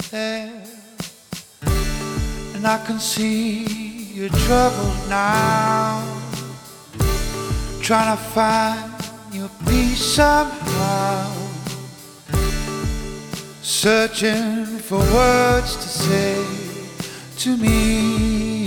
there, and I can see you're troubled now, trying to find your peace somehow, searching for words to say to me.